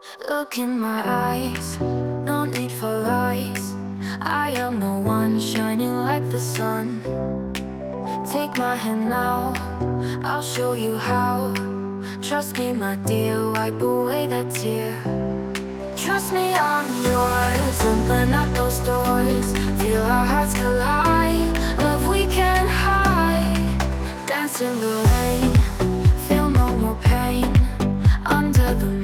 Look in my eyes, no need for lies. I am the one shining like the sun. Take my hand now, I'll show you how. Trust me, my dear, wipe away that tear. Trust me, I'm yours. Open up those doors, feel our hearts collide. Love we can't hide. Dance in the rain, feel no more pain. Under the